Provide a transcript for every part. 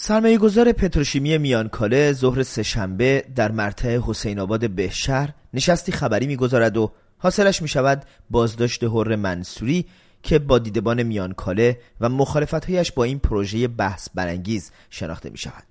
سرمایه‌گذار پتروشیمی میانکاله ظهر سه‌شنبه در مرتع حسین آباد بهشهر نشستی خبری می‌گذارد و حاصلش می‌شود بازداشت حر منصوری که با دیدبان میانکاله و مخالفت‌هایش با این پروژه بحث برانگیز شناخته می‌شود.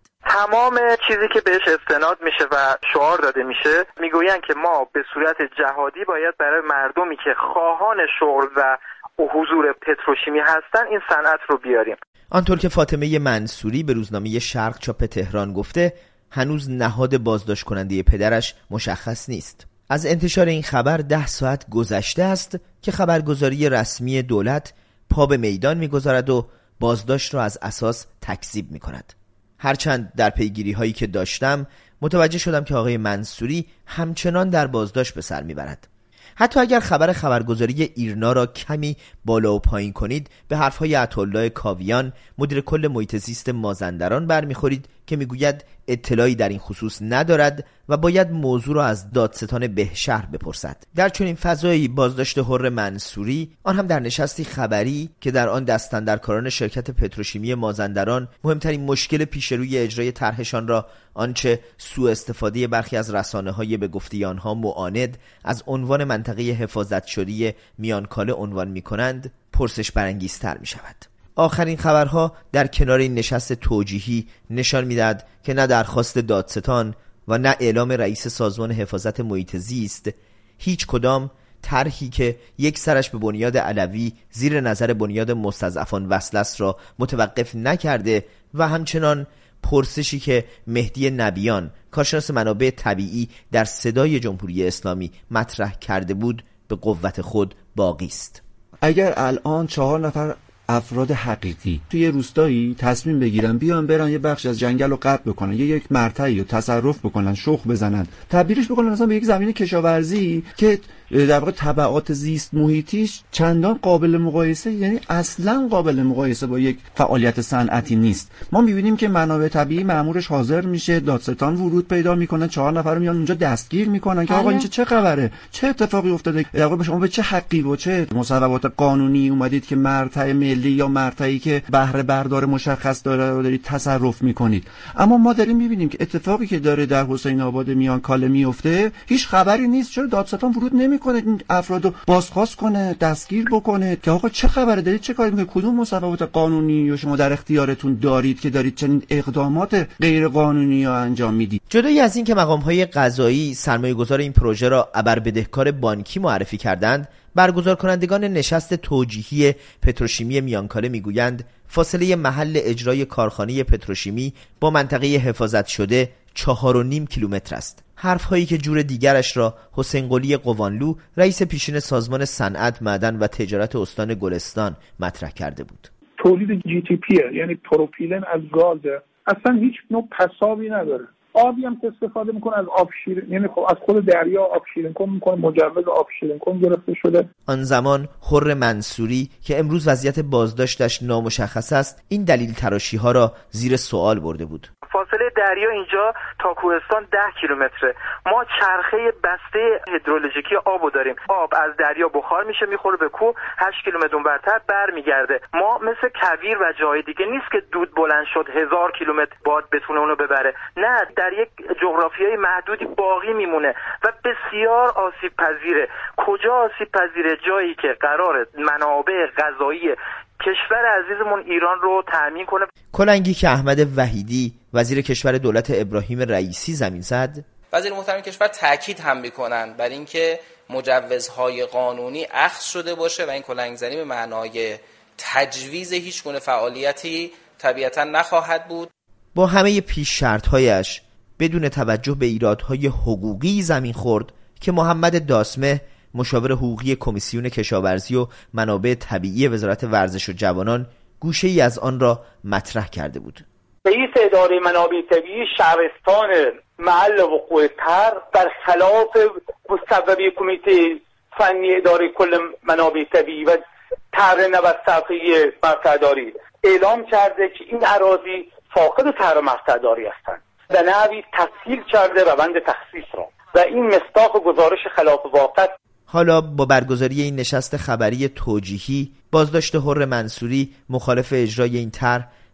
تمام چیزی که بهش استناد میشه و شعار داده میشه میگویند که ما به صورت جهادی باید برای مردمی که خواهان شغل و حضور پتروشیمی هستن این صنعت رو بیاریم. آنطور که فاطمه منصوری به روزنامه شرق چاپ تهران گفته، هنوز نهاد بازداشت کننده پدرش مشخص نیست. از انتشار این خبر 10 ساعت گذشته است که خبرگزاری رسمی دولت پا به میدان میگذارد و بازداشت را از اساس تکذیب میکند. هرچند در پیگیری هایی که داشتم متوجه شدم که آقای منصوری همچنان در بازداشت به سر میبرد. حتی اگر خبرگزاری ایرنا را کمی بالا و پایین کنید به حرفهای عطاالله کاویان مدیر کل محیط زیست مازندران برمیخورید که میگوید اطلاعی در این خصوص ندارد و باید موضوع را از دادستان بهشهر بپرسد. در چنین فضایی بازداشت حر منصوری، آن هم در نشستی خبری که در آن دستاندرکاران شرکت پتروشیمی مازندران مهمترین مشکل پیش روی اجرای طرحشان را آنچه سوء استفاده برخی از رسانه‌های به گفته آنها معاند از عنوان منطقه حفاظت شده میانکاله عنوان می‌کنند، پرسش برانگیزتر می‌شود. آخرین خبرها در کنار این نشست توجیهی نشان می‌دهد که نه درخواست دادستان و نه اعلام رئیس سازمان حفاظت محیط زیست هیچ کدام طرحی که یک سرش به بنیاد علوی زیر نظر بنیاد مستضعفان وصل است را متوقف نکرده و همچنان پرسشی که مهدی نبیان کارشناس منابع طبیعی در صدای جمهوری اسلامی مطرح کرده بود به قوت خود باقی است. اگر الان 4 نفر افراد حقیقی توی روستایی تصمیم بگیرن بیان برن یه بخش از جنگل رو قطع بکنن، یک مرتعی رو تصرف بکنن، شخم بزنن، تبدیلش بکنن مثلا به یک زمین کشاورزی که در واقع تبعات زیست محیطیش چندان قابل مقایسه، یعنی اصلا قابل مقایسه با یک فعالیت صنعتی نیست. ما می‌بینیم که منابع طبیعی مأمورش حاضر میشه، دادستان ورود پیدا میکنه، 4 نفر میان اونجا دستگیر میکنن که آقا این چه خبره، چه اتفاقی افتاده، در واقع شما به چه حقی و چه مصوبات قانونی اومدید که مرتع ملی یا مرتعی که بهره بردار مشخص دارید تصرف میکنید. اما ما داریم می‌بینیم که اتفاقی که داره در حسین آباد میانکاله میفته هیچ خبری نیست. چرا دادستان ورود کنه این افرادو بازخواست کنه، دستگیر بکنه که آقا چه خبره، دارید چه کاری میکنید، کدوم مصوبات قانونی رو شما در اختیارتون دارید که دارید چنین اقدامات غیر قانونی رو انجام میدید؟ جدای از این که مقام‌های قضایی سرمایه‌گذار این پروژه را ابربدهکار بانکی معرفی کردند، برگزار کنندگان نشست توجیهی پتروشیمی میانکاله میگویند فاصله محل اجرای کارخانه پتروشیمی با منطقه حفاظت شده 4.5 کیلومتر است. حرف‌هایی که جور دیگرش را حسین قلی قوانلو رئیس پیشین سازمان صنعت، معدن و تجارت استان گلستان مطرح کرده بود. تولید جی تی پی یعنی پروپیلن از گاز، اصلا هیچ نوع پسابی نداره. آبی هم که استفاده میکنه از آب شیرین، یعنی خب از خود دریا آب شیرین کن میکنه، مجوز آب شیرین کن گرفته شده. آن زمان حر منصوری که امروز وضعیت بازداشتش نامشخص است این دلیل تراشی ها را زیر سوال برده بود. فاصله دریا اینجا تا کوهستان 10 کیلومتره. ما چرخه بسته هیدرولوژیکی آبو داریم. آب از دریا بخار میشه میخوره به کوه، 8 کیلومتر اونورتر برمیگرده. ما مثل کویر و جای دیگه نیست که دود بلند شد 1000 کیلومتر باد بتونه اونو ببره. نه، در یک جغرافیای محدودی باقی میمونه و بسیار آسیب پذیره. کجا آسیب پذیره؟ جایی که قراره منابع غذایی کشور عزیزمون ایران رو تامین کنه. کلنگی که احمد وحیدی وزیر کشور دولت ابراهیم رئیسی زمین زد. وزیر محترم کشور تاکید هم میکنن بر اینکه مجوزهای قانونی اخذ شده باشه و این کلنگزنی به معنای تجویز هیچ گونه فعالیتی طبیعتا نخواهد بود. با همه پیش شرطهایش بدون توجه به ایرادهای حقوقی زمین خورد که محمد داسمه مشاور حقوقی کمیسیون کشاورزی و منابع طبیعی وزارت ورزش و جوانان گوشه ای از آن را مطرح کرده بود. رئیس اداره منابع طبیعی شهرستان محل وقوع طرح در خلاف مصوبه کمیته فنی اداره کل منابع طبیعی و طرح 90 صفحه‌ای مرتع‌داری اعلام کرده که این اراضی فاقد طرح مرتع‌داری هستند و نحوی تسهیل کرده روند تخصیص را و این مصداق گزارش خلاف واقع. حالا با برگزاری این نشست خبری توجیهی بازداشت حر منصوری مخالف اجرای این طرح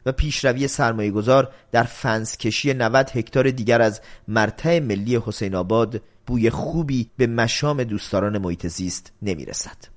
و پیشروی سرمایه‌گذار در فنسکشی 90 هکتار دیگر از مرتع ملی حسین آباد بوی خوبی به مشام دوستداران محیط زیست نمیرسد.